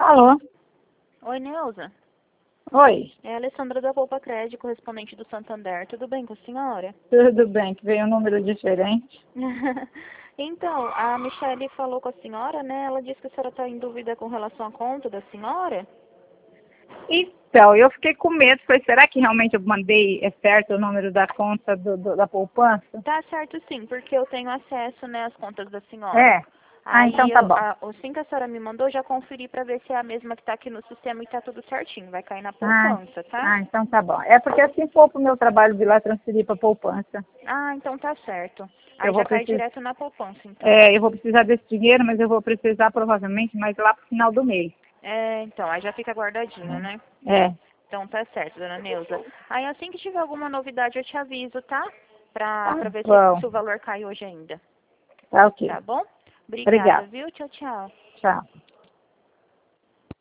Alô? Oi, Neuza. Oi, É a Alessandra da Poupa Crédito, correspondente do Santander. Tudo bem com a senhora? tudo bem? Que veio um número diferente. Então, a Michele falou com a senhora, né? Ela disse que a senhora está em dúvida com relação à conta da senhora. Então, eu fiquei com medo. Falei, será que realmente eu mandei certo o número da conta da poupança? Tá certo sim, porque eu tenho acesso, né, às contas da senhora. É? Ah, então Aí, tá bom. assim que a senhora me mandou, eu já conferi para ver se é a mesma que está aqui no sistema e tá tudo certinho. Vai cair na Ah, poupança, tá? então tá bom. É porque assim for pro meu trabalho de lá transferir pra poupança. Ah, então tá certo. Eu Aí vou já cai precisar, direto na poupança, então. eu vou precisar desse dinheiro, mas eu vou precisar provavelmente mais lá pro final do mês. É, então, aí já fica guardadinho, né? É, Então tá certo, dona Neuza. Aí assim que tiver alguma novidade eu te aviso, tá? tá Pra ver bom. se o valor cai hoje ainda. Tá ok. Tá bom? Obrigada, Obrigada. viu? Tchau, tchau. Tchau.